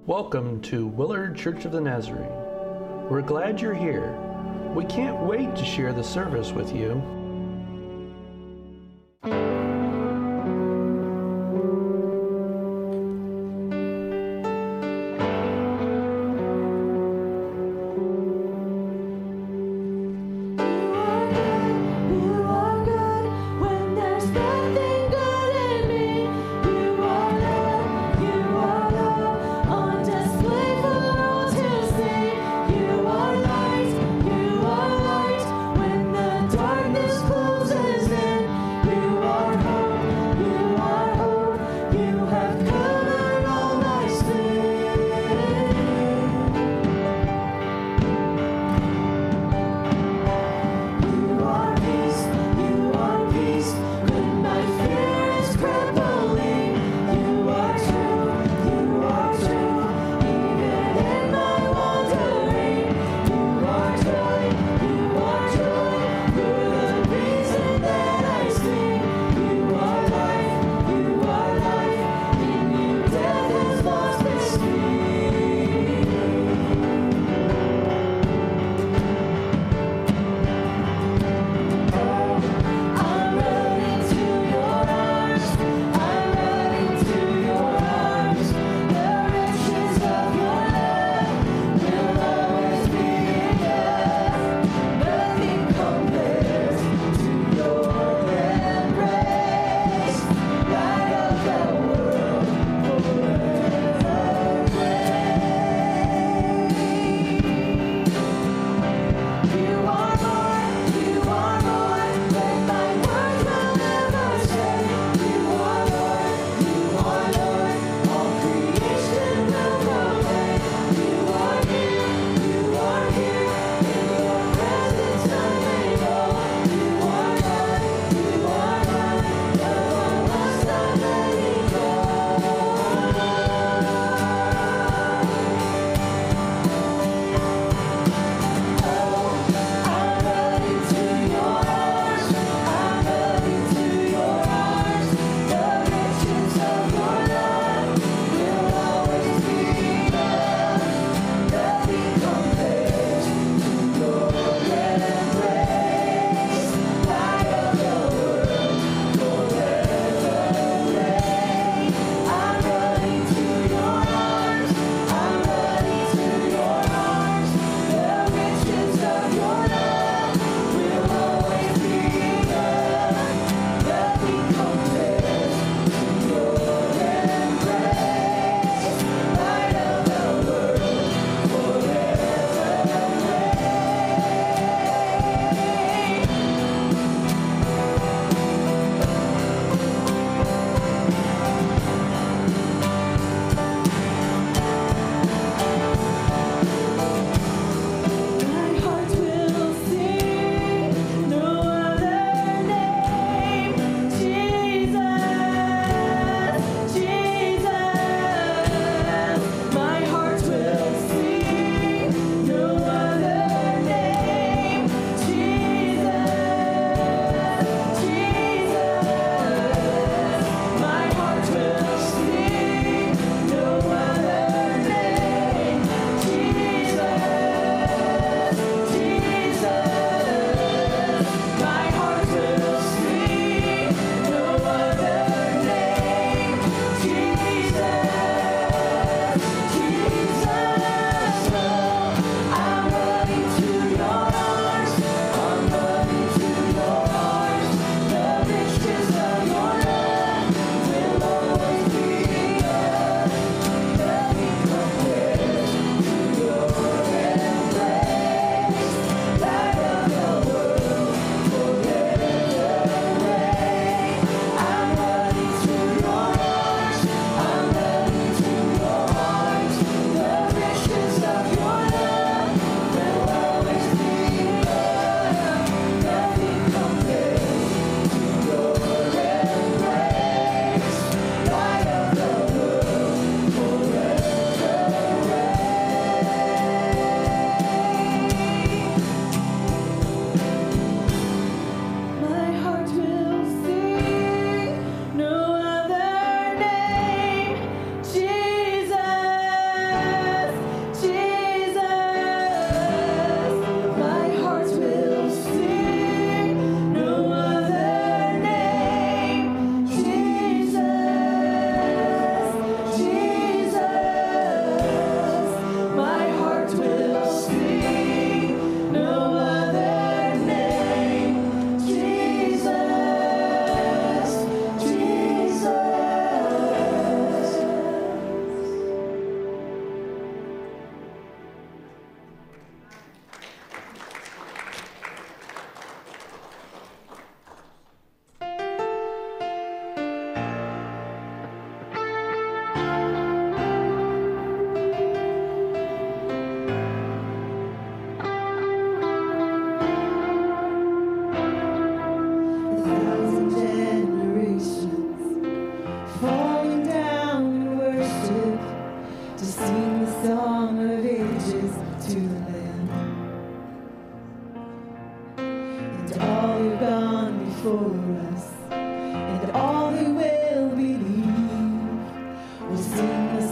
Welcome to Willard Church of the Nazarene. We're glad you're here. We can't wait to share the service with you. Darkness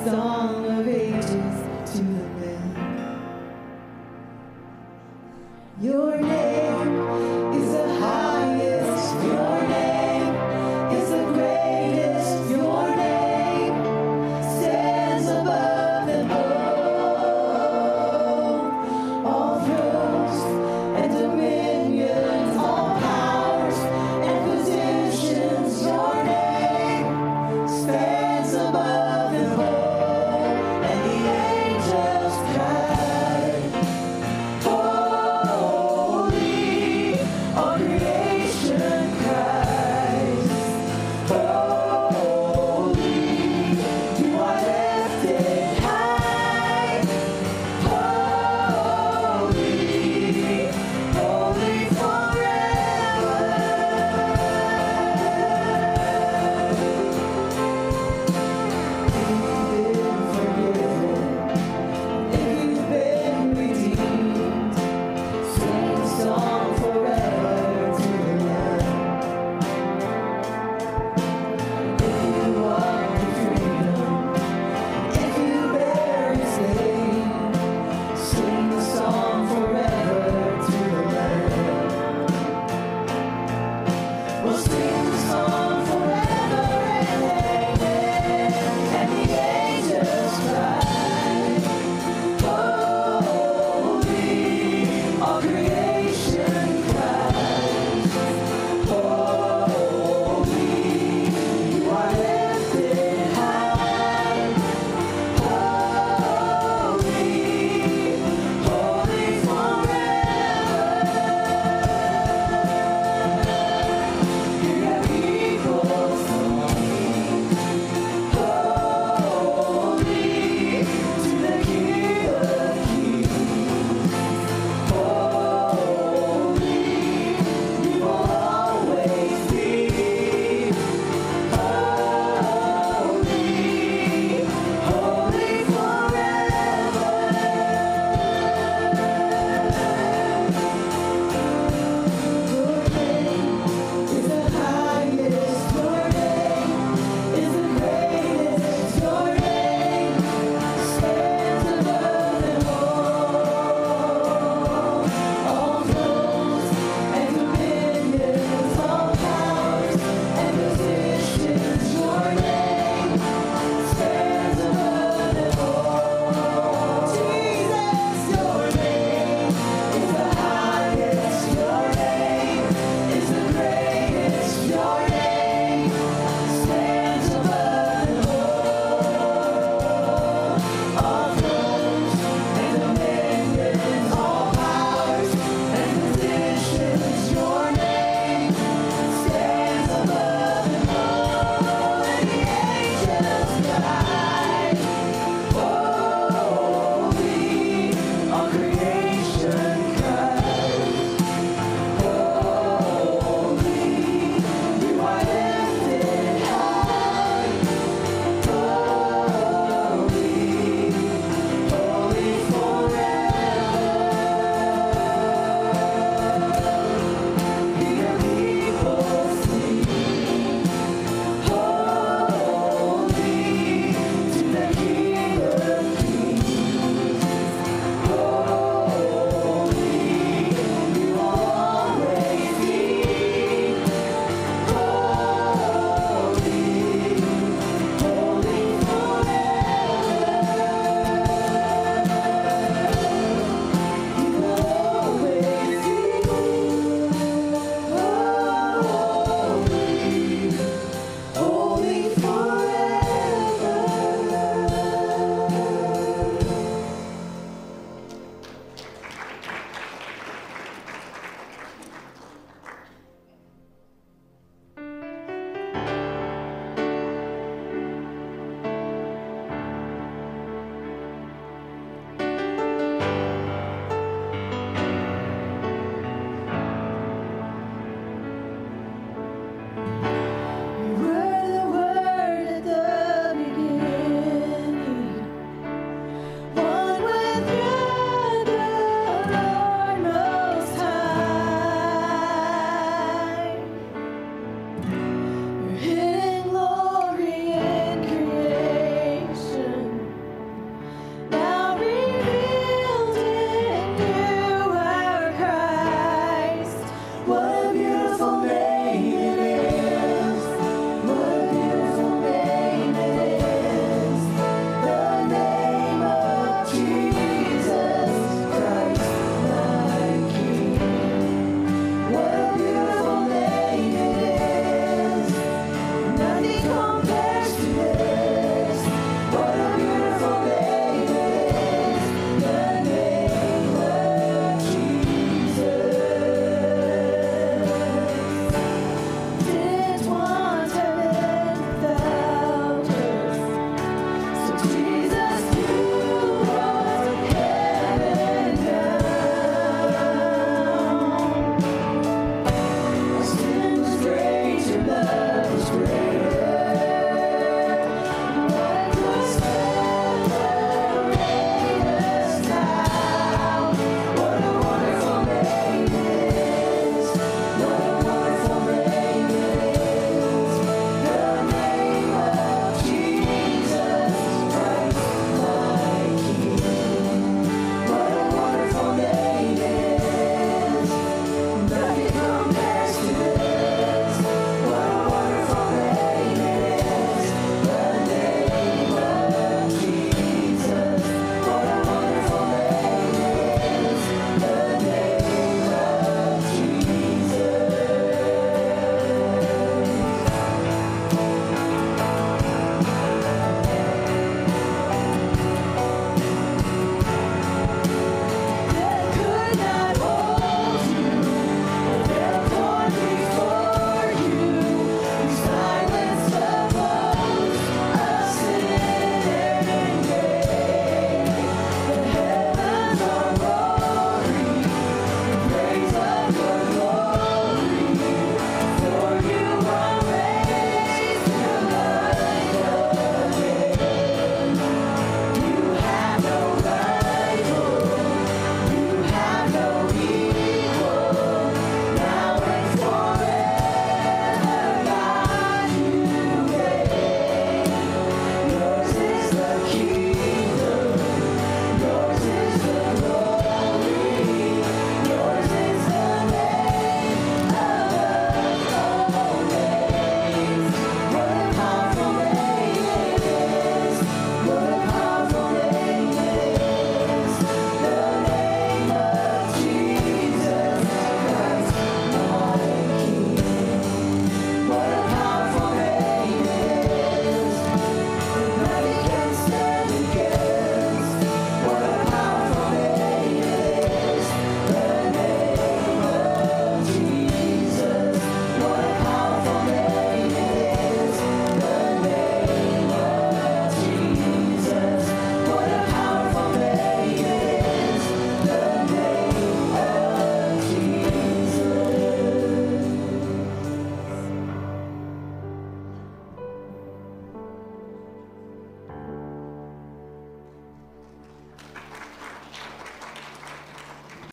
song of ages to the Lamb. Your name is the highest. Your name is the greatest. Your name stands above them all thrones and dominions, all powers and positions. Your name stands above them all.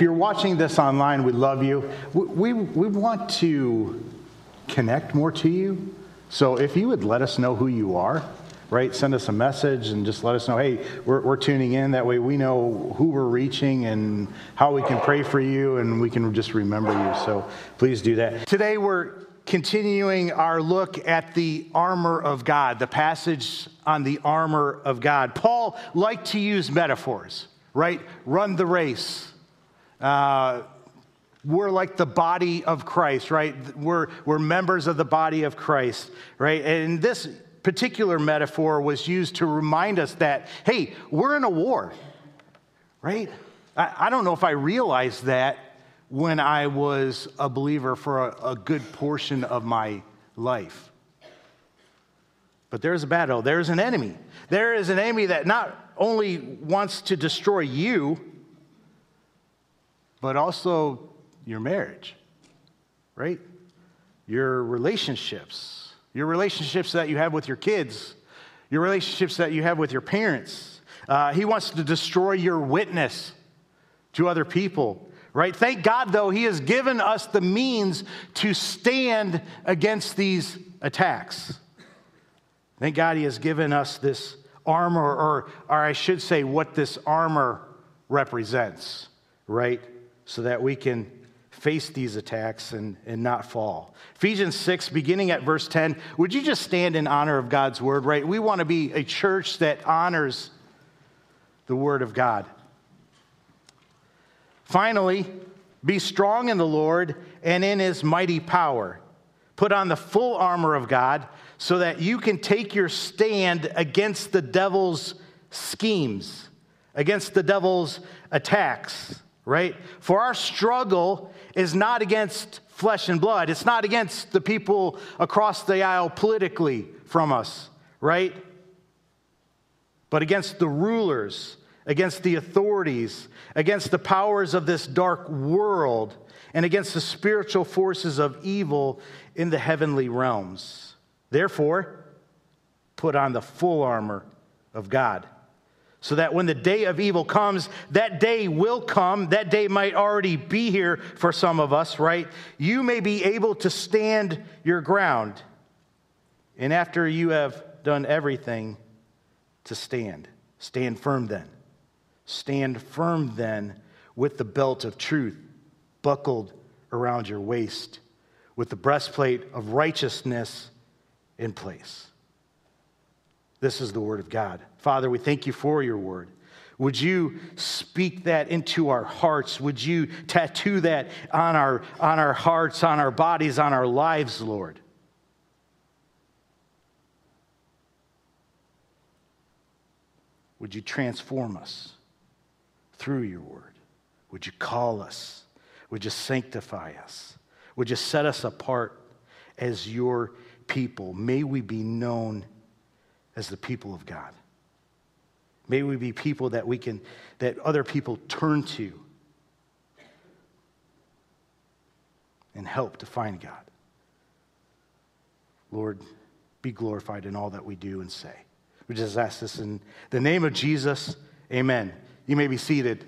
If you're watching this online, we love you. We want to connect more to you. So if you would let us know who you are, right? Send us a message and just let us know, hey, we're tuning in. That way we know who we're reaching and how we can pray for you, and we can just remember you. So please do that. Today we're continuing our look at the armor of God, the passage on the armor of God. Paul liked to use metaphors, right? Run the race. We're like the body of Christ, right? We're members of the body of Christ, right? And this particular metaphor was used to remind us that, hey, we're in a war, right? I don't know if I realized that when I was a believer for a good portion of my life. But there's a battle. There's an enemy. There is an enemy that not only wants to destroy you, but also your marriage, right? Your relationships that you have with your kids, your relationships that you have with your parents. He wants to destroy your witness to other people, right? Thank God, though, he has given us the means to stand against these attacks. Thank God he has given us this armor, or I should say what this armor represents, right? So that we can face these attacks and not fall. Ephesians 6, beginning at verse 10, would you just stand in honor of God's word, right? We want to be a church that honors the word of God. Finally, be strong in the Lord and in his mighty power. Put on the full armor of God so that you can take your stand against the devil's schemes, against the devil's attacks, right? For our struggle is not against flesh and blood. It's not against the people across the aisle politically from us, right? But against the rulers, against the authorities, against the powers of this dark world, and against the spiritual forces of evil in the heavenly realms. Therefore, put on the full armor of God, so that when the day of evil comes, that day will come. That day might already be here for some of us, right? You may be able to stand your ground. And after you have done everything, to stand. Stand firm then. Stand firm then with the belt of truth buckled around your waist, with the breastplate of righteousness in place. This is the word of God. Father, we thank you for your word. Would you speak that into our hearts? Would you tattoo that on our hearts, on our bodies, on our lives, Lord? Would you transform us through your word? Would you call us? Would you sanctify us? Would you set us apart as your people? May we be known as the people of God. May we be people that other people turn to and help to find God. Lord, be glorified in all that we do and say. We just ask this in the name of Jesus. Amen. You may be seated.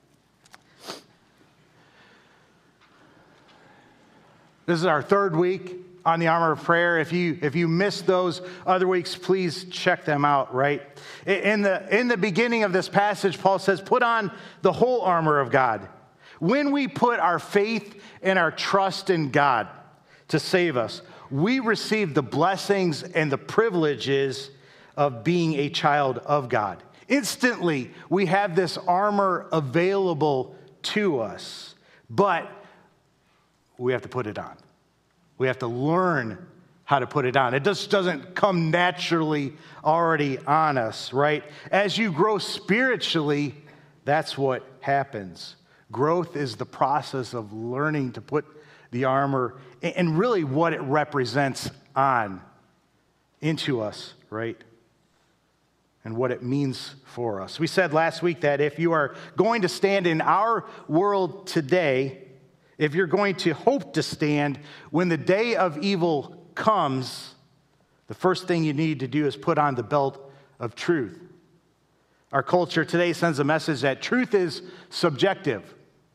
This is our third week on the armor of prayer. If you missed those other weeks, please check them out, right? In the beginning of this passage, Paul says, put on the whole armor of God. When we put our faith and our trust in God to save us, we receive the blessings and the privileges of being a child of God. Instantly, we have this armor available to us, but we have to put it on. We have to learn how to put it on. It just doesn't come naturally already on us, right? As you grow spiritually, that's what happens. Growth is the process of learning to put the armor and really what it represents on into us, right? And what it means for us. We said last week that if you are going to stand in our world today, if you're going to hope to stand when the day of evil comes, the first thing you need to do is put on the belt of truth. Our culture today sends a message that truth is subjective.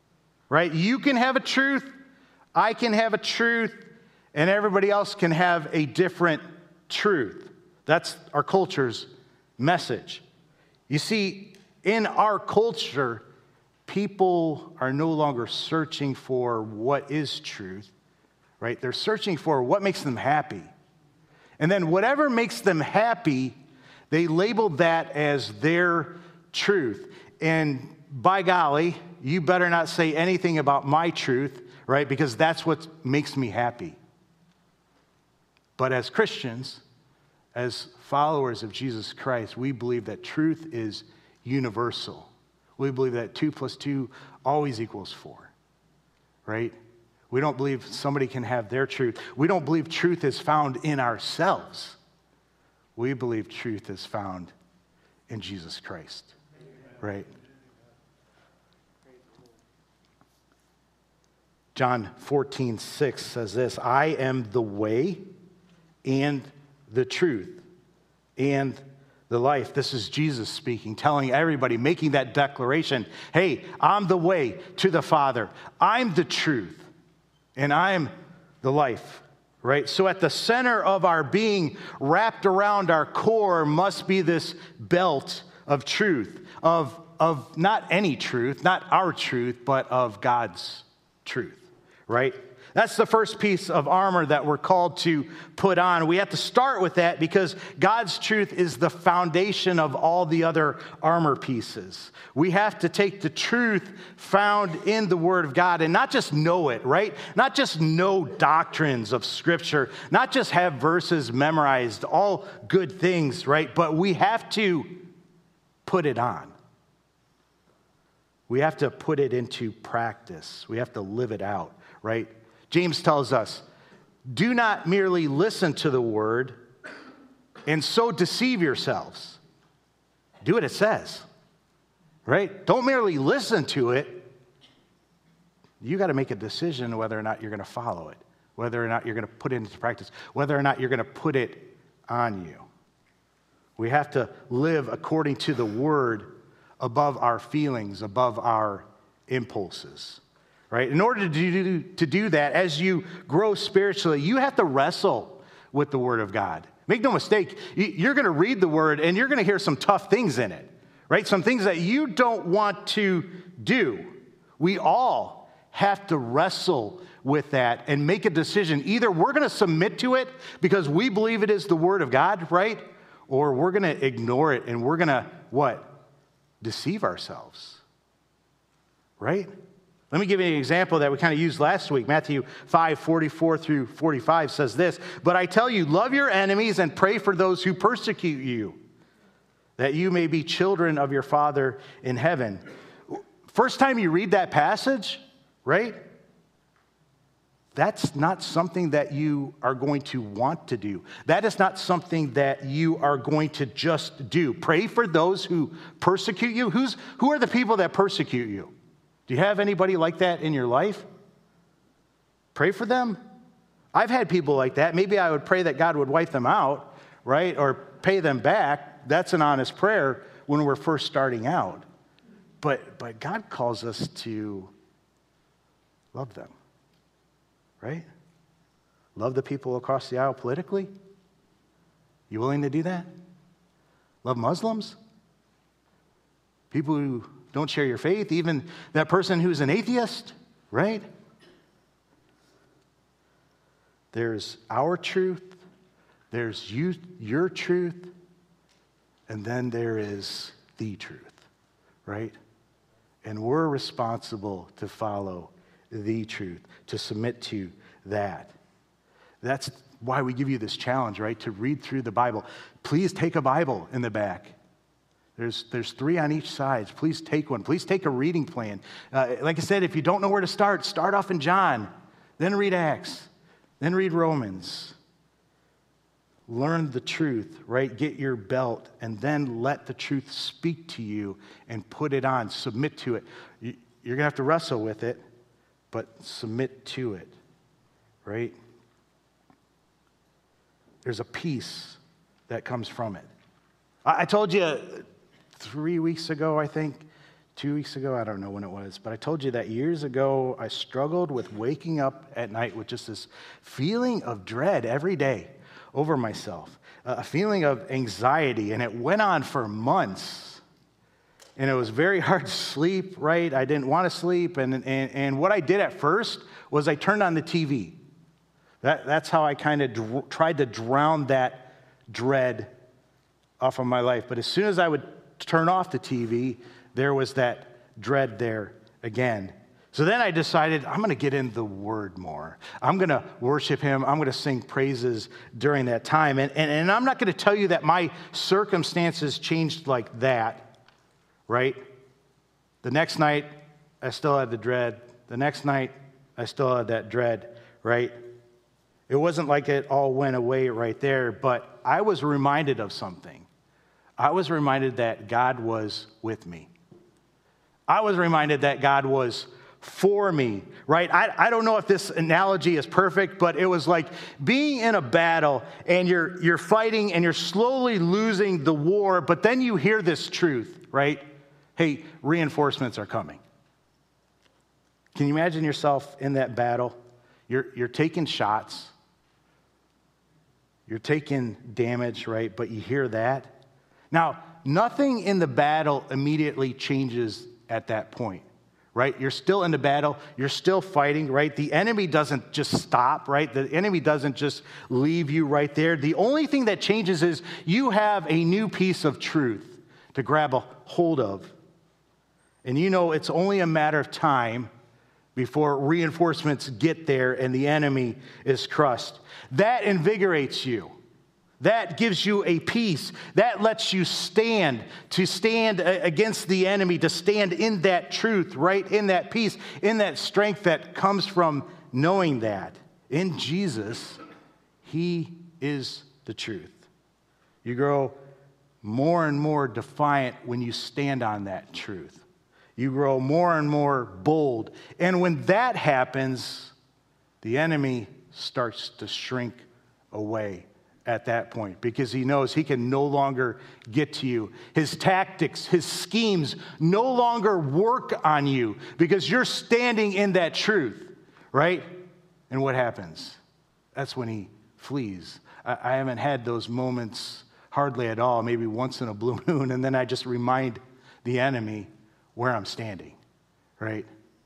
right? You can have a truth, I can have a truth, and everybody else can have a different truth. That's our culture's message. You see, in our culture, people are no longer searching for what is truth, right? They're searching for what makes them happy. And then whatever makes them happy, they label that as their truth. And by golly, you better not say anything about my truth, right? Because that's what makes me happy. But as Christians, as followers of Jesus Christ, we believe that truth is universal. We believe that 2 + 2 always equals 4, right? We don't believe somebody can have their truth. We don't believe truth is found in ourselves. We believe truth is found in Jesus Christ, right? John 14:6 says this, I am the way and the truth and the life. This is Jesus speaking, telling everybody, making that declaration, hey, I'm the way to the Father. I'm the truth, and I'm the life, right? So at the center of our being, wrapped around our core, must be this belt of truth, of not any truth, not our truth, but of God's truth, right? That's the first piece of armor that we're called to put on. We have to start with that because God's truth is the foundation of all the other armor pieces. We have to take the truth found in the Word of God and not just know it, right? Not just know doctrines of Scripture, not just have verses memorized, all good things, right? But we have to put it on. We have to put it into practice. We have to live it out, right? James tells us, do not merely listen to the word and so deceive yourselves. Do what it says, right? Don't merely listen to it. You got to make a decision whether or not you're going to follow it, whether or not you're going to put it into practice, whether or not you're going to put it on you. We have to live according to the word above our feelings, above our impulses. Right? In order to do that, as you grow spiritually, you have to wrestle with the Word of God. Make no mistake, you're going to read the Word and you're going to hear some tough things in it, right? Some things that you don't want to do. We all have to wrestle with that and make a decision. Either we're going to submit to it because we believe it is the Word of God, right? Or we're going to ignore it and we're going to, what? Deceive ourselves, right? Let me give you an example that we kind of used last week. Matthew 5:44-45 says this, but I tell you, love your enemies and pray for those who persecute you, that you may be children of your Father in heaven. First time you read that passage, right? That's not something that you are going to want to do. That is not something that you are going to just do. Pray for those who persecute you. Who are the people that persecute you? Do you have anybody like that in your life? Pray for them. I've had people like that. Maybe I would pray that God would wipe them out, right? Or pay them back. That's an honest prayer when we're first starting out. But God calls us to love them, right? Love the people across the aisle politically. You willing to do that? Love Muslims? People who don't share your faith, even that person who's an atheist, right? There's our truth, there's your truth, and then there is the truth, right? And we're responsible to follow the truth, to submit to that. That's why we give you this challenge, right? To read through the Bible. Please take a Bible in the back. There's 3 on each side. Please take one. Please take a reading plan. Like I said, if you don't know where to start off in John, then read Acts, then read Romans. Learn the truth, right? Get your belt, and then let the truth speak to you and put it on. Submit to it. You're going to have to wrestle with it, but submit to it, right? There's a peace that comes from it. I told you 3 weeks ago, I think, 2 weeks ago, I don't know when it was, but I told you that years ago I struggled with waking up at night with just this feeling of dread every day over myself, a feeling of anxiety, and it went on for months. And it was very hard to sleep, right? I didn't want to sleep, and what I did at first was I turned on the TV. That's how I kind of tried to drown that dread off of my life. But as soon as I would turn off the TV, there was that dread there again. So then I decided I'm going to get in the Word more. I'm going to worship Him. I'm going to sing praises during that time. And I'm not going to tell you that my circumstances changed like that, right? The next night, I still had the dread. The next night, I still had that dread, right? It wasn't like it all went away right there, but I was reminded of something. I was reminded that God was with me. I was reminded that God was for me, right? I don't know if this analogy is perfect, but it was like being in a battle and you're fighting and you're slowly losing the war, but then you hear this truth, right? Hey, reinforcements are coming. Can you imagine yourself in that battle? You're taking shots. You're taking damage, right? But you hear that. Now, nothing in the battle immediately changes at that point, right? You're still in the battle. You're still fighting, right? The enemy doesn't just stop, right? The enemy doesn't just leave you right there. The only thing that changes is you have a new piece of truth to grab a hold of. And you know it's only a matter of time before reinforcements get there and the enemy is crushed. That invigorates you. That gives you a peace. That lets you stand, to stand against the enemy, to stand in that truth, right? In that peace, in that strength that comes from knowing that. In Jesus, He is the truth. You grow more and more defiant when you stand on that truth. You grow more and more bold. And when that happens, the enemy starts to shrink away at that point, because he knows he can no longer get to you. His tactics, his schemes no longer work on you because you're standing in that truth, right? And what happens? That's when he flees. I haven't had those moments hardly at all, maybe once in a blue moon, and then I just remind the enemy where I'm standing, right?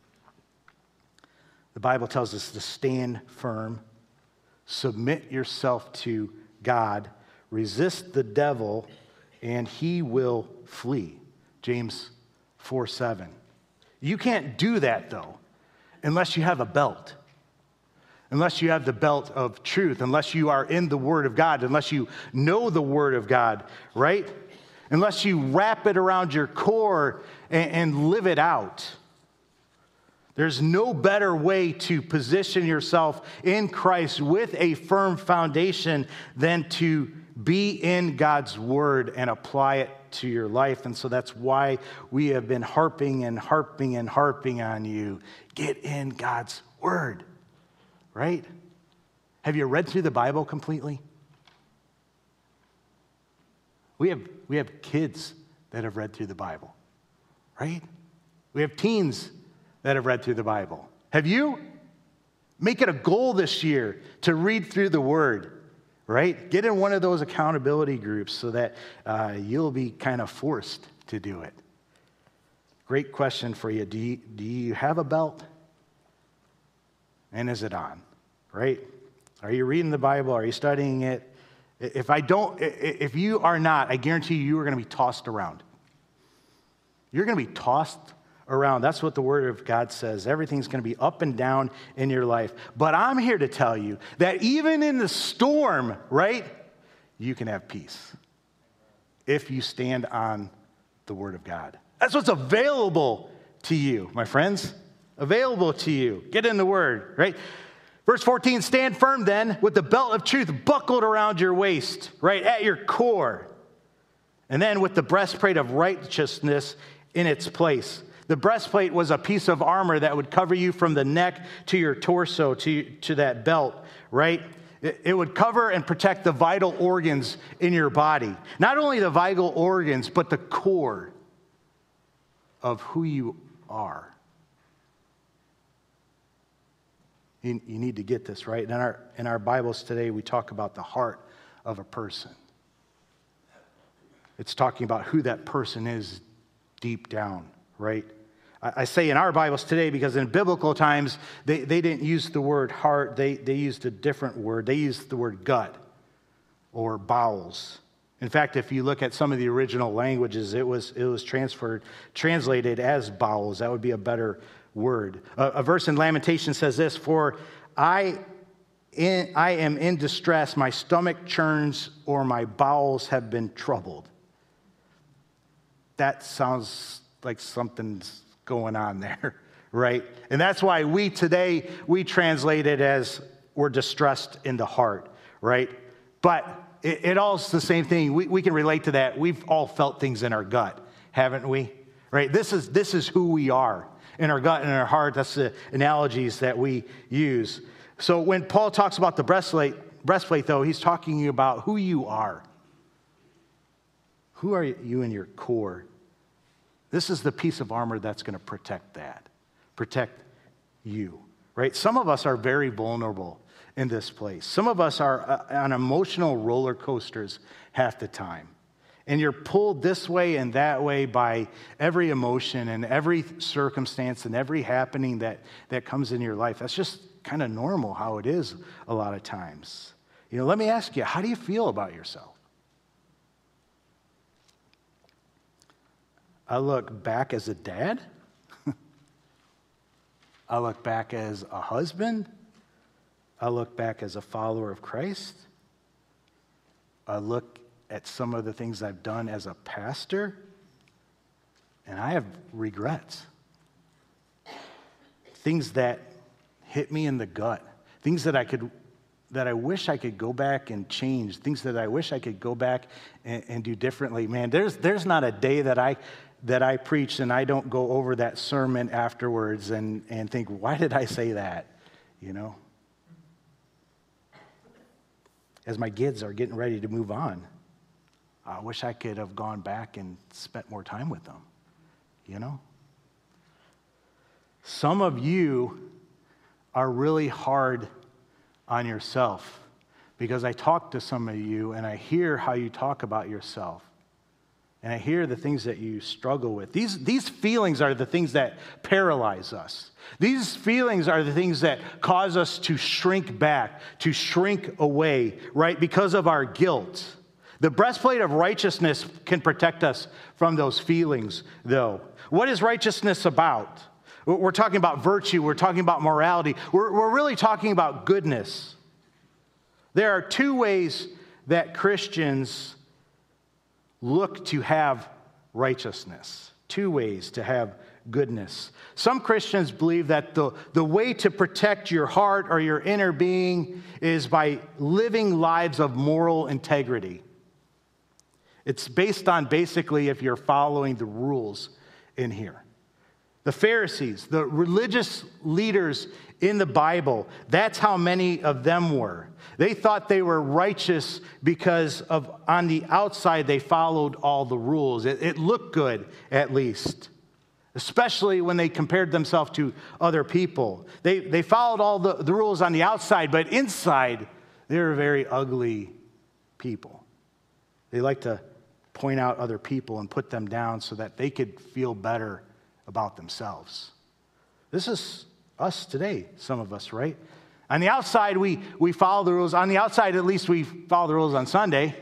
The Bible tells us to stand firm, submit yourself to God, resist the devil, and he will flee. James 4:7. You can't do that, though, unless you have a belt. Unless you have the belt of truth, unless you are in the Word of God, unless you know the Word of God, right? Unless you wrap it around your core and live it out. There's no better way to position yourself in Christ with a firm foundation than to be in God's Word and apply it to your life. And so that's why we have been harping on you. Get in God's Word, right? Have you read through the Bible completely? We have kids that have read through the Bible, right? We have teens that have read through the Bible. Have you? Make it a goal this year to read through the Word, right? Get in one of those accountability groups so that you'll be kind of forced to do it. Great question for you. Do you have a belt? And is it on, right? Are you reading the Bible? Are you studying it? If you are not, I guarantee you are going to be tossed around. You're going to be tossed around. That's what the Word of God says. Everything's going to be up and down in your life. But I'm here to tell you that even in the storm, right, you can have peace if you stand on the Word of God. That's what's available to you, my friends. Available to you. Get in the Word, right? Verse 14, stand firm then with the belt of truth buckled around your waist, right, at your core. And then with the breastplate of righteousness in its place. The breastplate was a piece of armor that would cover you from the neck to your torso, to that belt, right? It would cover and protect the vital organs in your body. Not only the vital organs, but the core of who you are. You need to get this, right? In our Bibles today, we talk about the heart of a person. It's talking about who that person is deep down, right? I say in our Bibles today because in biblical times, they didn't use the word heart. They used a different word. They used the word gut or bowels. In fact, if you look at some of the original languages, it was translated as bowels. That would be a better word. A verse in Lamentations says this, "For I am in distress, my stomach churns, or my bowels have been troubled." That sounds like something's going on there, right? And that's why we translate it as we're distressed in the heart, right? But it all's the same thing. We can relate to that. We've all felt things in our gut, haven't we? Right? This is who we are. In our gut and in our heart, that's the analogies that we use. So when Paul talks about the breastplate, though, he's talking about who you are. Who are you in your core? This is the piece of armor that's going to protect you, right? Some of us are very vulnerable in this place. Some of us are on emotional roller coasters half the time. And you're pulled this way and that way by every emotion and every circumstance and every happening that comes in your life. That's just kind of normal how it is a lot of times. Let me ask you, how do you feel about yourself? I look back as a dad. I look back as a husband. I look back as a follower of Christ. I look at some of the things I've done as a pastor, and I have regrets. Things that hit me in the gut. Things that I wish I could go back and change. Things that I wish I could go back and do differently. Man, there's not a day that I preach and I don't go over that sermon afterwards and think, why did I say that? As my kids are getting ready to move on, I wish I could have gone back and spent more time with them, Some of you are really hard on yourself because I talk to some of you and I hear how you talk about yourself and I hear the things that you struggle with. These feelings are the things that paralyze us. These feelings are the things that cause us to shrink back, to shrink away, right? Because of our guilt. The breastplate of righteousness can protect us from those feelings, though. What is righteousness about? We're talking about virtue. We're talking about morality. We're really talking about goodness. There are two ways that Christians look to have righteousness. Two ways to have goodness. Some Christians believe that the way to protect your heart or your inner being is by living lives of moral integrity. It's based on basically if you're following the rules in here. The Pharisees, the religious leaders in the Bible, that's how many of them were. They thought they were righteous because on the outside they followed all the rules. It looked good, at least, especially when they compared themselves to other people. They followed all the rules on the outside, but inside they were very ugly people. They like to point out other people and put them down so that they could feel better about themselves. This is us today, some of us, right? On the outside, we follow the rules. On the outside, at least, we follow the rules on Sunday.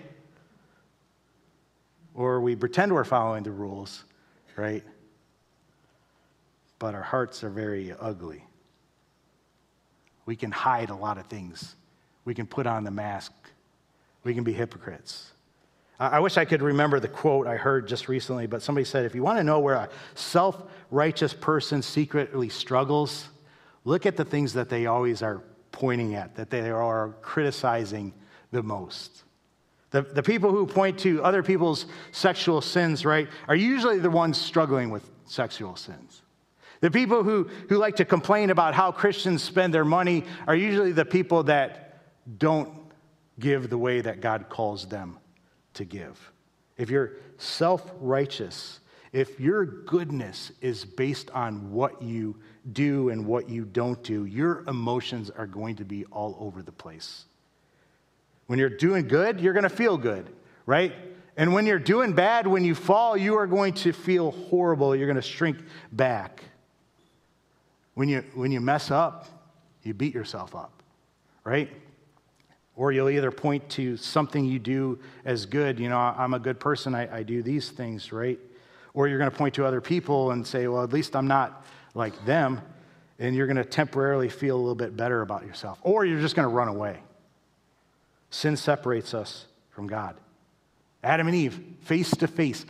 Or we pretend we're following the rules, right? But our hearts are very ugly. We can hide a lot of things. We can put on the mask. We can be hypocrites. I wish I could remember the quote I heard just recently, but somebody said, if you want to know where a self-righteous person secretly struggles, look at the things that they always are pointing at, that they are criticizing the most. The people who point to other people's sexual sins, right, are usually the ones struggling with sexual sins. The people who like to complain about how Christians spend their money are usually the people that don't give the way that God calls them to give. If you're self-righteous, If your goodness is based on what you do and what you don't do, your emotions are going to be all over the place. When you're doing good, you're going to feel good, right? And when you're doing bad, when you fall, you are going to feel horrible. You're going to shrink back. When you mess up, you beat yourself up, right? Or you'll either point to something you do as good. You know, I'm a good person. I do these things, right? Or you're going to point to other people and say, well, at least I'm not like them. And you're going to temporarily feel a little bit better about yourself. Or you're just going to run away. Sin separates us from God. Adam and Eve, face to face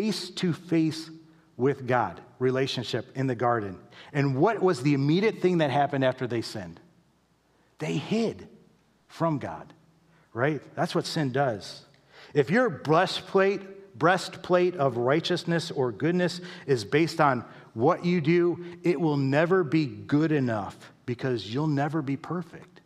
with God, relationship in the garden. And what was the immediate thing that happened after they sinned? They hid from God, right? That's what sin does. If your breastplate of righteousness or goodness is based on what you do, it will never be good enough because you'll never be perfect.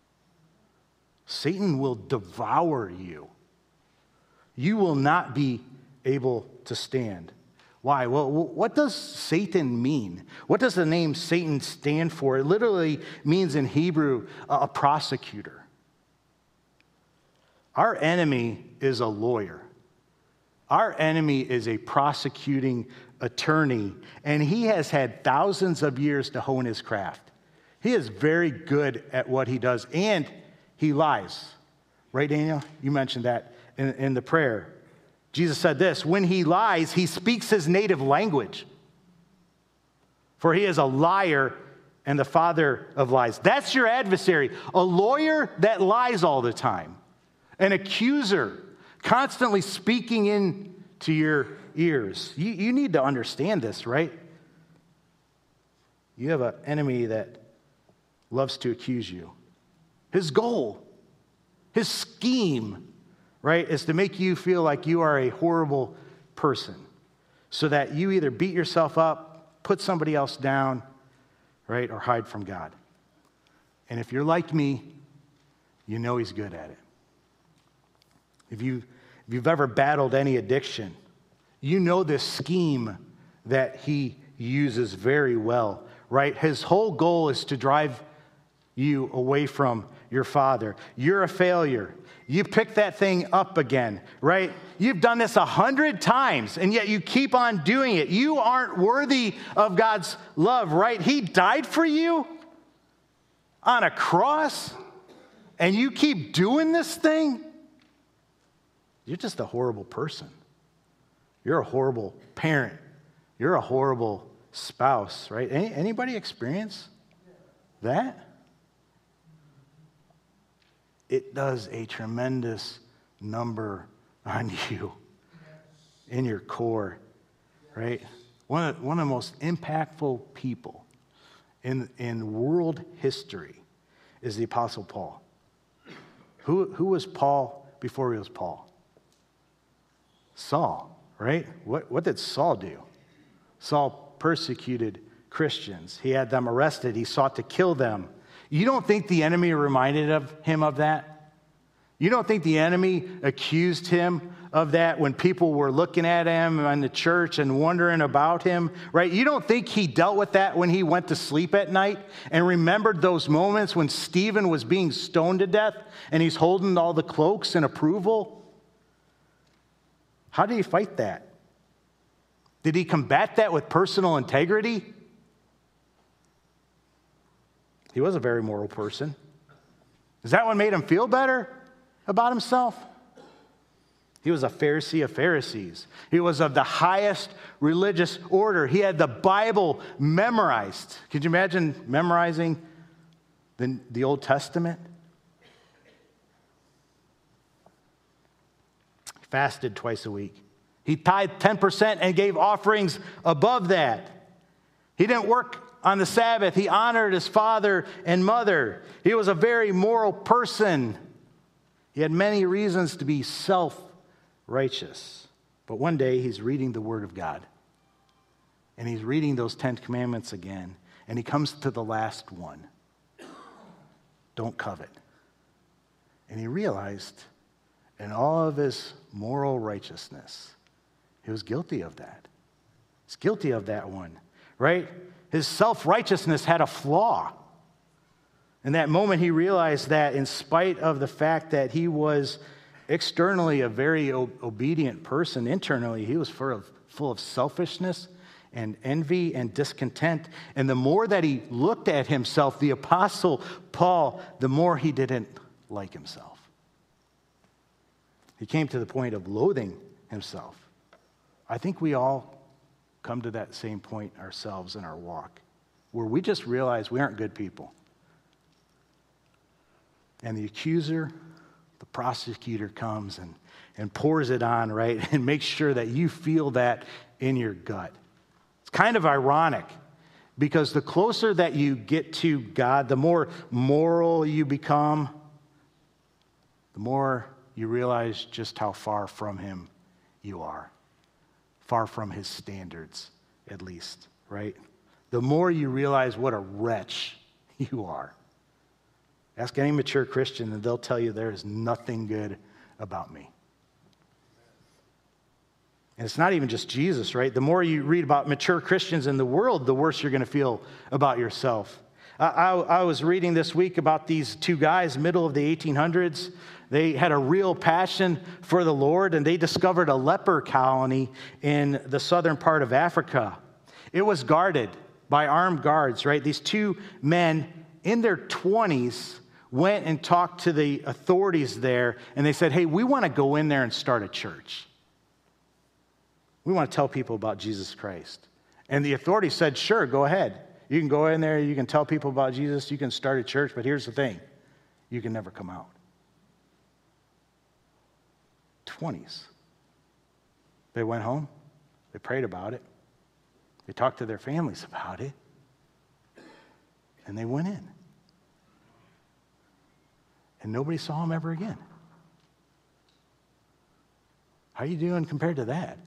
Satan will devour you. You will not be able to stand. Why? Well, what does Satan mean? What does the name Satan stand for? It literally means in Hebrew, a prosecutor. Our enemy is a lawyer. Our enemy is a prosecuting attorney, and he has had thousands of years to hone his craft. He is very good at what he does, and he lies. Right, Daniel? You mentioned that in the prayer. Jesus said this, when he lies, he speaks his native language. For he is a liar and the father of lies. That's your adversary, a lawyer that lies all the time, an accuser constantly speaking into your ears. You need to understand this, right? You have an enemy that loves to accuse you. His goal, his scheme, right, is to make you feel like you are a horrible person so that you either beat yourself up, put somebody else down, right, or hide from God. And if you're like me, you know he's good at it. If you've ever battled any addiction, you know this scheme that he uses very well, right? His whole goal is to drive you away from your Father. You're a failure. You pick that thing up again, right? You've done this 100 times, and yet you keep on doing it. You aren't worthy of God's love, right? He died for you on a cross, and you keep doing this thing? You're just a horrible person. You're a horrible parent. You're a horrible spouse, right? Anybody experience that? It does a tremendous number on you in your core, right? One of the most impactful people in world history is the Apostle Paul. Who was Paul before he was Paul? Saul, right? What did Saul do? Saul persecuted Christians. He had them arrested. He sought to kill them. You don't think the enemy reminded him of that? You don't think the enemy accused him of that when people were looking at him in the church and wondering about him, right? You don't think he dealt with that when he went to sleep at night and remembered those moments when Stephen was being stoned to death and he's holding all the cloaks in approval? How did he fight that? Did he combat that with personal integrity? He was a very moral person. Is that what made him feel better about himself? He was a Pharisee of Pharisees. He was of the highest religious order. He had the Bible memorized. Could you imagine memorizing the Old Testament? He fasted twice a week. He tithed 10% and gave offerings above that. He didn't work on the Sabbath. He honored his father and mother. He was a very moral person. He had many reasons to be self-righteous. But one day he's reading the Word of God. And he's reading those 10 commandments again. And he comes to the last one. Don't covet. And he realized in all of his moral righteousness, he was guilty of that. He's guilty of that one, right? His self-righteousness had a flaw. In that moment, he realized that in spite of the fact that he was externally a very obedient person, internally he was full of selfishness and envy and discontent. And the more that he looked at himself, the Apostle Paul, the more he didn't like himself. He came to the point of loathing himself. I think we all come to that same point ourselves in our walk, where we just realize we aren't good people. And the accuser, the prosecutor comes and pours it on, right? And makes sure that you feel that in your gut. It's kind of ironic because the closer that you get to God, the more moral you become, the more you realize just how far from Him you are. Far from His standards, at least, right? The more you realize what a wretch you are. Ask any mature Christian and they'll tell you there is nothing good about me. And it's not even just Jesus, right? The more you read about mature Christians in the world, the worse you're going to feel about yourself. I was reading this week about these two guys, middle of the 1800s. They had a real passion for the Lord, and they discovered a leper colony in the southern part of Africa. It was guarded by armed guards, right? These two men in their 20s went and talked to the authorities there, and they said, hey, we want to go in there and start a church. We want to tell people about Jesus Christ. And the authorities said, sure, go ahead. You can go in there, you can tell people about Jesus, you can start a church, but here's the thing, you can never come out. 20s. They went home, they prayed about it, they talked to their families about it, and they went in. And nobody saw them ever again. How are you doing compared to that?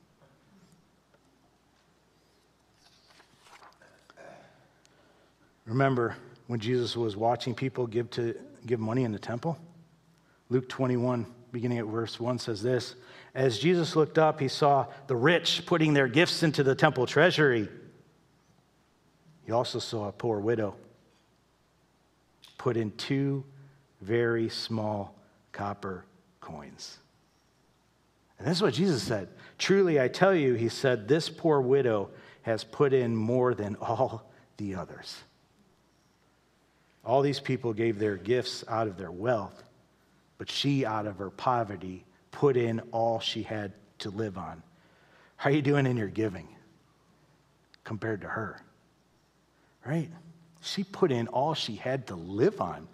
Remember when Jesus was watching people give money in the temple? Luke 21, beginning at verse 1, says this: as Jesus looked up, he saw the rich putting their gifts into the temple treasury. He also saw a poor widow put in 2 very small copper coins. And this is what Jesus said. Truly, I tell you, he said, this poor widow has put in more than all the others. All these people gave their gifts out of their wealth, but she, out of her poverty, put in all she had to live on. How are you doing in your giving compared to her? Right? She put in all she had to live on.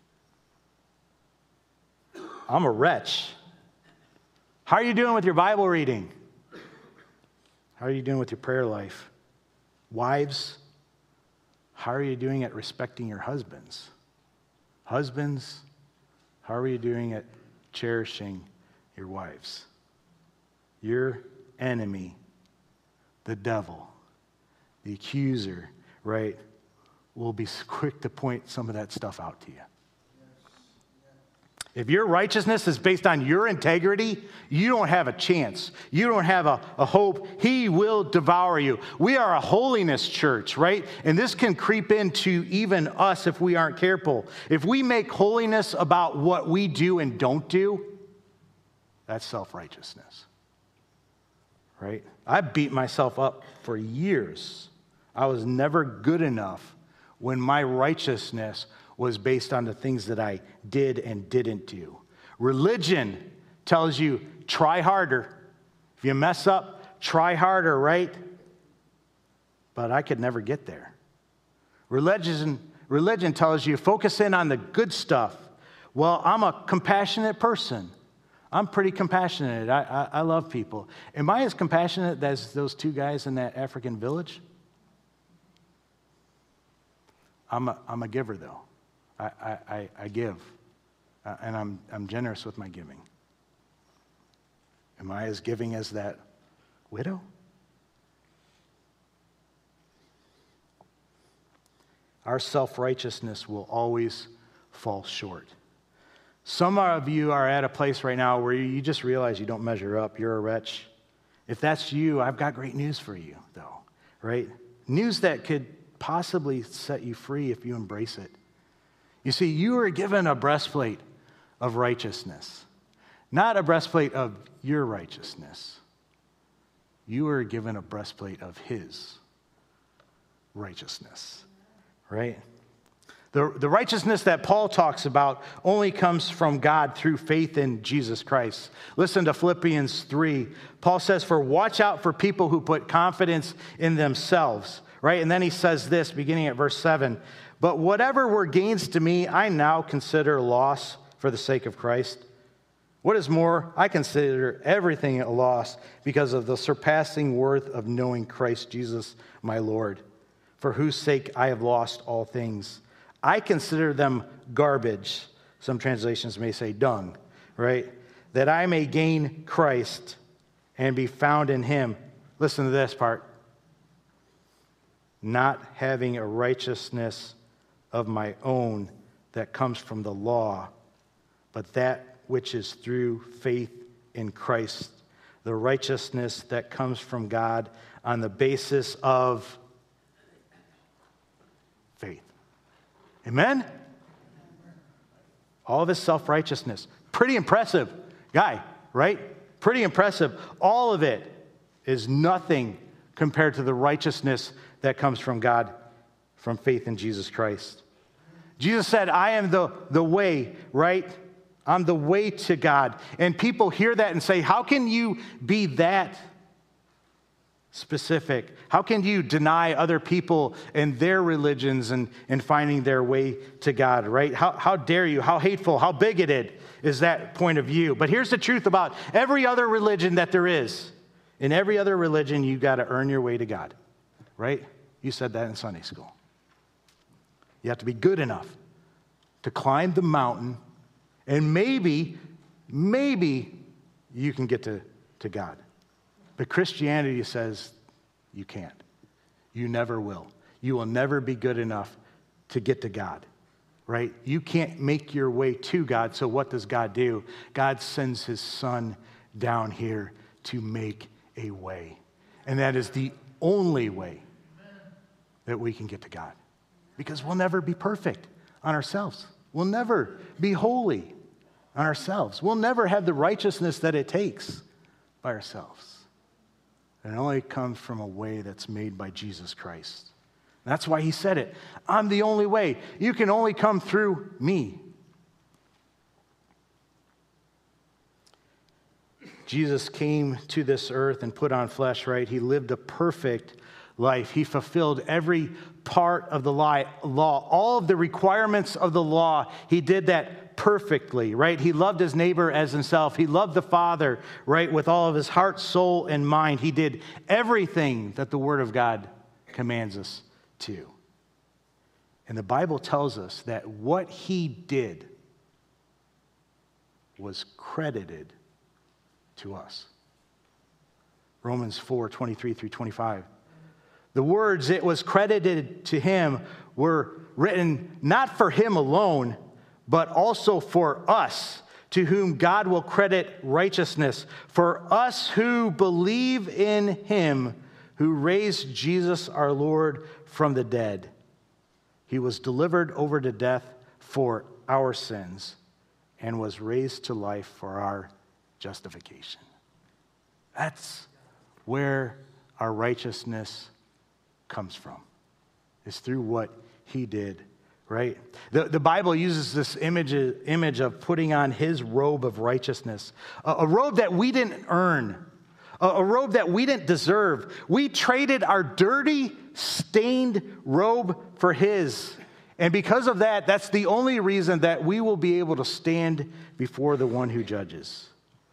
I'm a wretch. How are you doing with your Bible reading? How are you doing with your prayer life? Wives, how are you doing at respecting your husbands? Husbands, how are you doing at cherishing your wives? Your enemy, the devil, the accuser, right, will be quick to point some of that stuff out to you. If your righteousness is based on your integrity, you don't have a chance. You don't have a hope. He will devour you. We are a holiness church, right? And this can creep into even us if we aren't careful. If we make holiness about what we do and don't do, that's self-righteousness, right? I beat myself up for years. I was never good enough when my righteousness was based on the things that I did and didn't do. Religion tells you, try harder. If you mess up, try harder, right? But I could never get there. Religion tells you, focus in on the good stuff. Well, I'm a compassionate person. I'm pretty compassionate. I love people. Am I as compassionate as those 2 guys in that African village? I'm a giver, though. I give, and I'm generous with my giving. Am I as giving as that widow? Our self-righteousness will always fall short. Some of you are at a place right now where you just realize you don't measure up. You're a wretch. If that's you, I've got great news for you, though, right? News that could possibly set you free if you embrace it. You see, you are given a breastplate of righteousness, not a breastplate of your righteousness. You are given a breastplate of his righteousness, right? The righteousness that Paul talks about only comes from God through faith in Jesus Christ. Listen to Philippians 3. Paul says, "For watch out for people who put confidence in themselves," right? And then he says this, beginning at verse 7, "But whatever were gains to me, I now consider loss for the sake of Christ. What is more, I consider everything a loss because of the surpassing worth of knowing Christ Jesus my Lord, for whose sake I have lost all things. I consider them garbage." Some translations may say dung, right? "That I may gain Christ and be found in him." Listen to this part. "Not having a righteousness of my own that comes from the law, but that which is through faith in Christ, the righteousness that comes from God on the basis of faith." Amen? All of his self-righteousness. Pretty impressive guy, right? Pretty impressive. All of it is nothing compared to the righteousness that comes from God, from faith in Jesus Christ. Jesus said, "I am the way," right? I'm the way to God. And people hear that and say, how can you be that specific? How can you deny other people and their religions and finding their way to God, right? How dare you? How hateful, how bigoted is that point of view? But here's the truth about every other religion that there is. In every other religion, you got to earn your way to God, right? You said that in Sunday school. You have to be good enough to climb the mountain, and maybe you can get to God. But Christianity says you can't. You never will. You will never be good enough to get to God, right? You can't make your way to God, so what does God do? God sends his son down here to make a way. And that is the only way that we can get to God. Because we'll never be perfect on ourselves. We'll never be holy on ourselves. We'll never have the righteousness that it takes by ourselves. And it only comes from a way that's made by Jesus Christ. That's why he said it. I'm the only way. You can only come through me. Jesus came to this earth and put on flesh, right? He lived a perfect life. He fulfilled every part of the law, all of the requirements of the law. He did that perfectly, right? He loved his neighbor as himself. He loved the Father, right, with all of his heart, soul, and mind. He did everything that the Word of God commands us to. And the Bible tells us that what he did was credited to us. Romans 4:23 through 25. The words "it was credited to him" were written not for him alone, but also for us, to whom God will credit righteousness, for us who believe in him who raised Jesus our Lord from the dead. He was delivered over to death for our sins and was raised to life for our justification. That's where our righteousness comes from. It's through what he did, right? The Bible uses this image of putting on his robe of righteousness, a robe that we didn't earn, a robe that we didn't deserve. We traded our dirty, stained robe for his. And because of that, that's the only reason that we will be able to stand before the one who judges.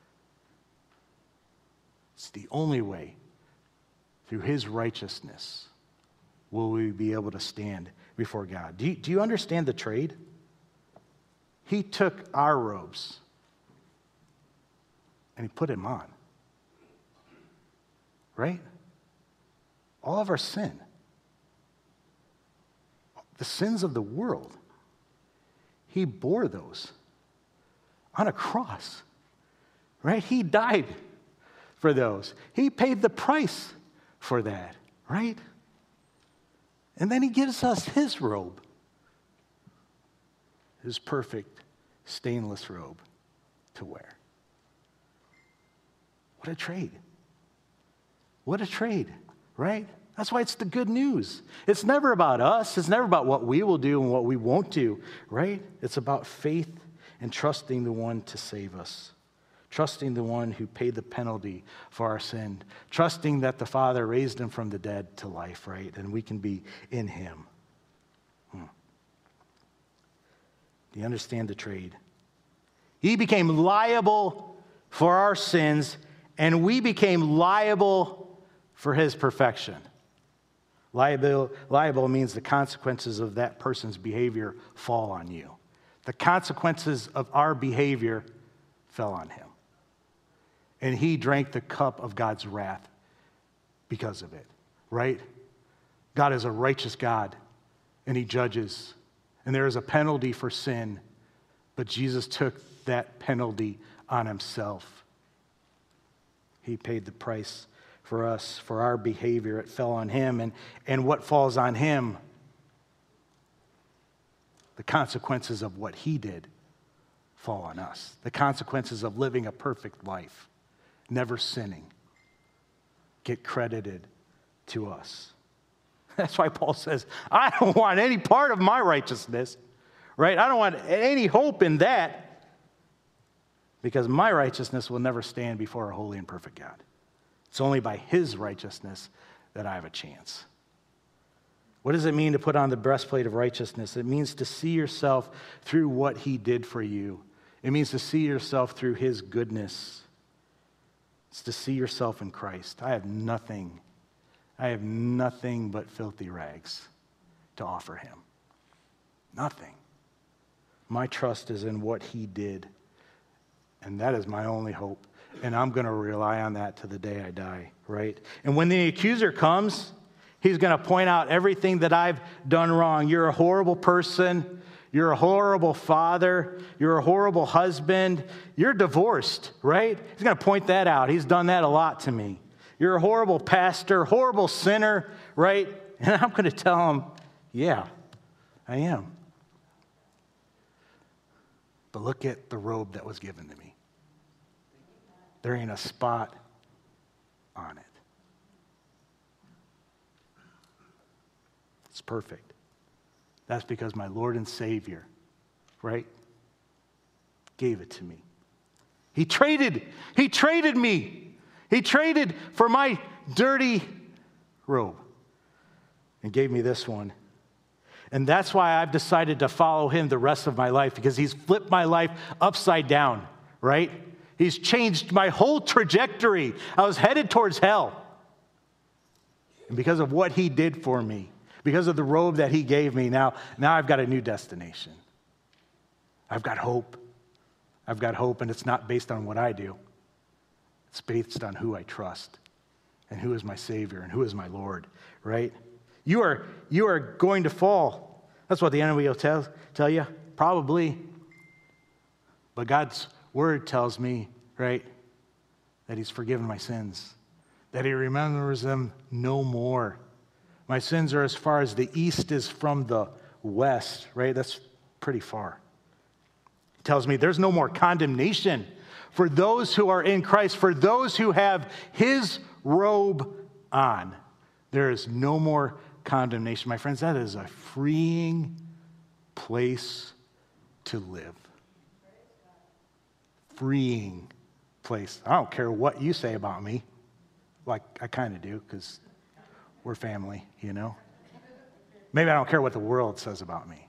It's the only way. Through his righteousness will we be able to stand before God. Do you understand the trade? He took our robes and he put them on. Right? All of our sin. The sins of the world. He bore those on a cross. Right? He died for those. He paid the price for that, right? And then he gives us his robe, his perfect, stainless robe to wear. What a trade. What a trade, right? That's why it's the good news. It's never about us. It's never about what we will do and what we won't do, right? It's about faith and trusting the one to save us. Trusting the one who paid the penalty for our sin. Trusting that the Father raised him from the dead to life, right? And we can be in him. Do you understand the trade? He became liable for our sins, and we became liable for his perfection. Liable means the consequences of that person's behavior fall on you. The consequences of our behavior fell on him. And he drank the cup of God's wrath because of it, right? God is a righteous God, and he judges. And there is a penalty for sin, but Jesus took that penalty on himself. He paid the price for us, for our behavior. It fell on him. And what falls on him? The consequences of what he did fall on us. The consequences of living a perfect life, never sinning, get credited to us. That's why Paul says, I don't want any part of my righteousness, right? I don't want any hope in that, because my righteousness will never stand before a holy and perfect God. It's only by his righteousness that I have a chance. What does it mean to put on the breastplate of righteousness? It means to see yourself through what he did for you. It means to see yourself through his goodness. It's to see yourself in Christ. I have nothing but filthy rags to offer him. Nothing. My trust is in what he did. And that is my only hope. And I'm going to rely on that to the day I die, right? And when the accuser comes, he's going to point out everything that I've done wrong. You're a horrible person. You're a horrible father. You're a horrible husband. You're divorced, right? He's going to point that out. He's done that a lot to me. You're a horrible pastor, horrible sinner, right? And I'm going to tell him, yeah, I am. But look at the robe that was given to me. There ain't a spot on it. It's perfect. That's because my Lord and Savior, right, gave it to me. He traded me. He traded for my dirty robe and gave me this one. And that's why I've decided to follow him the rest of my life, because he's flipped my life upside down, right? He's changed my whole trajectory. I was headed towards hell. And because of what he did for me, because of the robe that he gave me, now I've got a new destination. I've got hope. I've got hope, and it's not based on what I do. It's based on who I trust and who is my Savior and who is my Lord, right? You are going to fall. That's what the enemy will tell you, probably. But God's word tells me, right, that he's forgiven my sins, that he remembers them no more. My sins are as far as the east is from the west, right? That's pretty far. He tells me there's no more condemnation for those who are in Christ, for those who have his robe on. There is no more condemnation. My friends, that is a freeing place to live. Freeing place. I don't care what you say about me. Like, I kind of do, because we're family, you know? Maybe I don't care what the world says about me.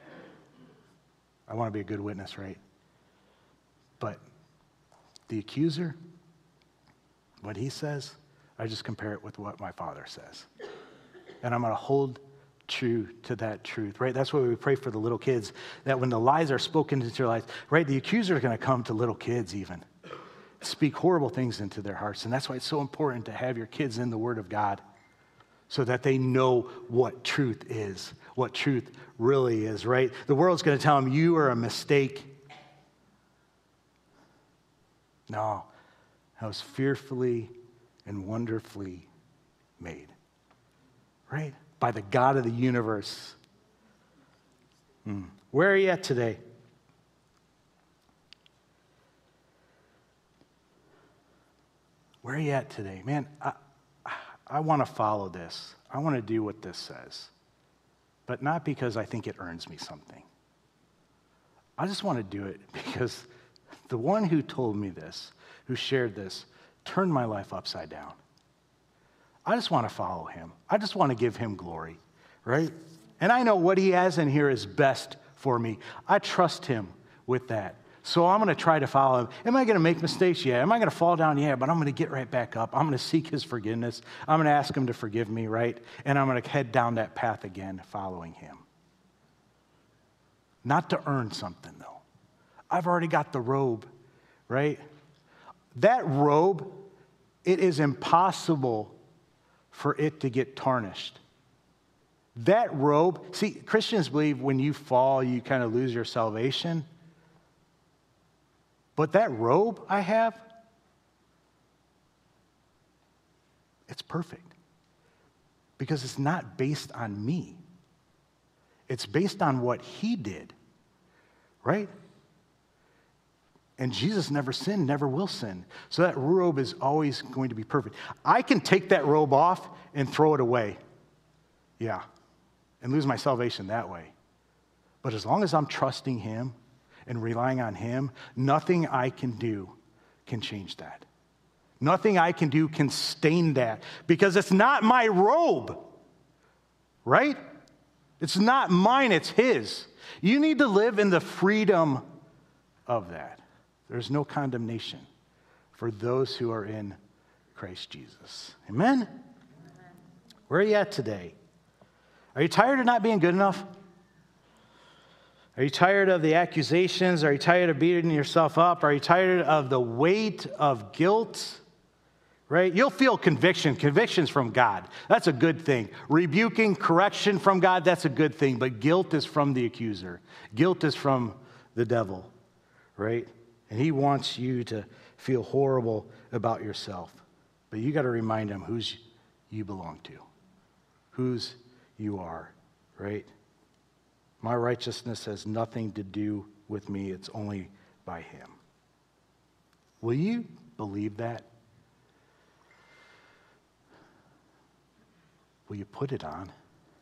I want to be a good witness, right? But the accuser, what he says, I just compare it with what my Father says. And I'm going to hold true to that truth, right? That's why we pray for the little kids, that when the lies are spoken into their lives, right, the accuser is going to come to little kids even, speak horrible things into their hearts. And that's why it's so important to have your kids in the Word of God, so that they know what truth is, what truth really is, right? The world's going to tell them, you are a mistake. No, I was fearfully and wonderfully made. Right? By the God of the universe. Where are you at today? Where are you at today? Man, I want to follow this. I want to do what this says. But not because I think it earns me something. I just want to do it because the one who told me this, who shared this, turned my life upside down. I just want to follow him. I just want to give him glory, right? And I know what he has in here is best for me. I trust him with that. So I'm going to try to follow him. Am I going to make mistakes? Yeah. Am I going to fall down? Yeah. But I'm going to get right back up. I'm going to seek his forgiveness. I'm going to ask him to forgive me, right? And I'm going to head down that path again, following him. Not to earn something, though. I've already got the robe, right? That robe, it is impossible for it to get tarnished. That robe, see, Christians believe when you fall, you kind of lose your salvation. But that robe I have, it's perfect. Because it's not based on me. It's based on what he did, right? And Jesus never sinned, never will sin. So that robe is always going to be perfect. I can take that robe off and throw it away. Yeah. And lose my salvation that way. But as long as I'm trusting him and relying on him, nothing I can do can change that. Nothing I can do can stain that. Because it's not my robe. Right? It's not mine, it's his. You need to live in the freedom of that. There's no condemnation for those who are in Christ Jesus. Amen? Where are you at today? Are you tired of not being good enough? Are you tired of the accusations? Are you tired of beating yourself up? Are you tired of the weight of guilt? Right? You'll feel conviction. Conviction's from God. That's a good thing. Rebuking, correction from God, that's a good thing. But guilt is from the accuser. Guilt is from the devil. Right? And he wants you to feel horrible about yourself. But you got to remind him whose you belong to. Whose you are. Right? My righteousness has nothing to do with me. It's only by him. Will you believe that? Will you put it on?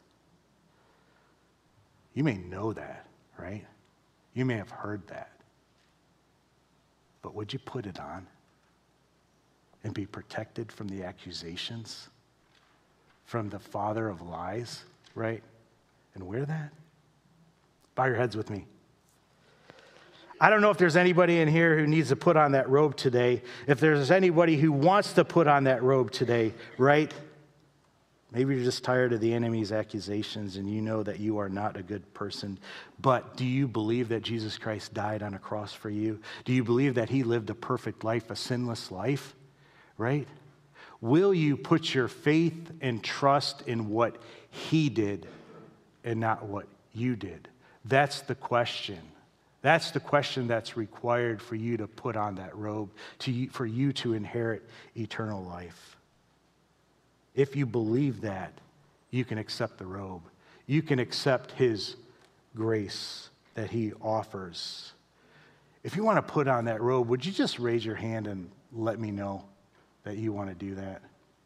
You may know that, right? You may have heard that. But would you put it on and be protected from the accusations from the father of lies, right? And wear that? Bow your heads with me. I don't know if there's anybody in here who needs to put on that robe today. If there's anybody who wants to put on that robe today, right? Maybe you're just tired of the enemy's accusations and you know that you are not a good person. But do you believe that Jesus Christ died on a cross for you? Do you believe that he lived a perfect life, a sinless life? Right? Will you put your faith and trust in what he did and not what you did? That's the question. That's the question that's required for you to put on that robe, for you to inherit eternal life. If you believe that, you can accept the robe. You can accept his grace that he offers. If you want to put on that robe, would you just raise your hand and let me know that you want to do that?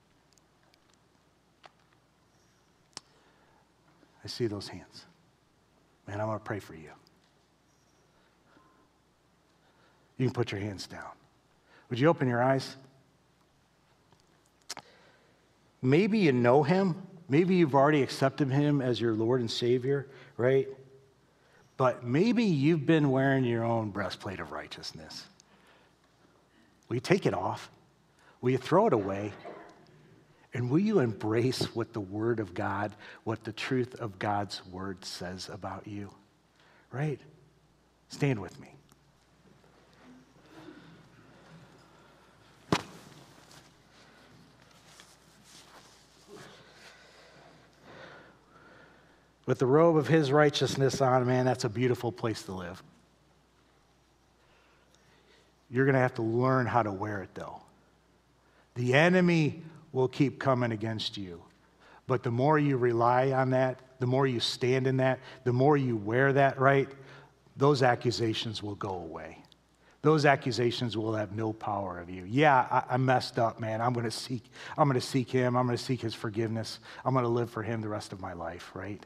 I see those hands. Man, I'm going to pray for you. You can put your hands down. Would you open your eyes? Maybe you know him. Maybe you've already accepted him as your Lord and Savior, right? But maybe you've been wearing your own breastplate of righteousness. Will you take it off? Will you throw it away? And will you embrace what the Word of God, what the truth of God's Word says about you? Right? Stand with me. With the robe of his righteousness on, man, that's a beautiful place to live. You're going to have to learn how to wear it, though. The enemy will keep coming against you. But the more you rely on that, the more you stand in that, the more you wear that, right, those accusations will go away. Those accusations will have no power of you. Yeah, I messed up, man. I'm going to seek him. I'm going to seek his forgiveness. I'm going to live for him the rest of my life, right?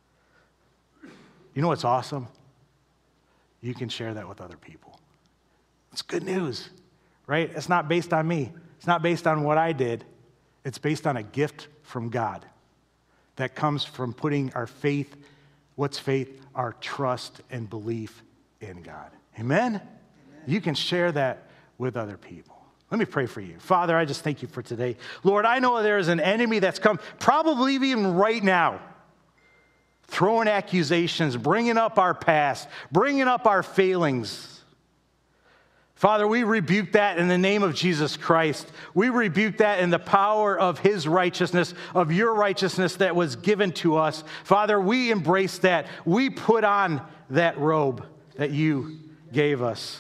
You know what's awesome? You can share that with other people. It's good news, right? It's not based on me. It's not based on what I did. It's based on a gift from God that comes from putting our faith, what's faith? Our trust and belief in God. Amen? You can share that with other people. Let me pray for you. Father, I just thank you for today. Lord, I know there is an enemy that's come, probably even right now, throwing accusations, bringing up our past, bringing up our failings. Father, we rebuke that in the name of Jesus Christ. We rebuke that in the power of his righteousness, of your righteousness that was given to us. Father, we embrace that. We put on that robe that you gave us,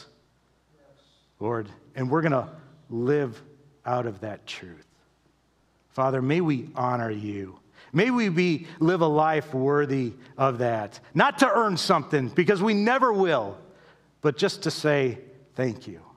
Lord, and we're going to live out of that truth. Father, may we honor you. May we live a life worthy of that. Not to earn something, because we never will, but just to say thank you.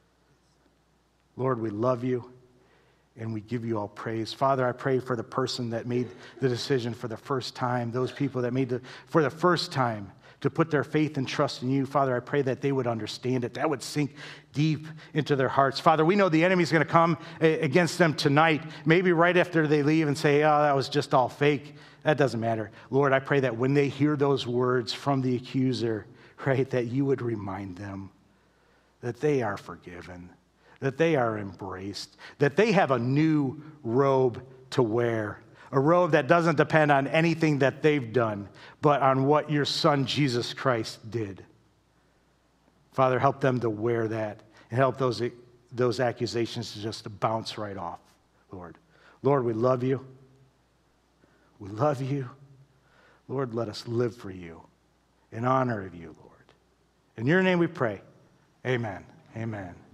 Lord, we love you, and we give you all praise. Father, I pray for the person that made the decision for the first time, those people that made for the first time to put their faith and trust in you. Father, I pray that they would understand it, that would sink deep into their hearts. Father, we know the enemy's going to come against them tonight, maybe right after they leave and say, oh, that was just all fake. That doesn't matter. Lord, I pray that when they hear those words from the accuser, right, that you would remind them that they are forgiven, that they are embraced, that they have a new robe to wear. A robe that doesn't depend on anything that they've done, but on what your son, Jesus Christ, did. Father, help them to wear that and help those accusations to just bounce right off, Lord. Lord, we love you. We love you. Lord, let us live for you in honor of you, Lord. In your name we pray. Amen. Amen.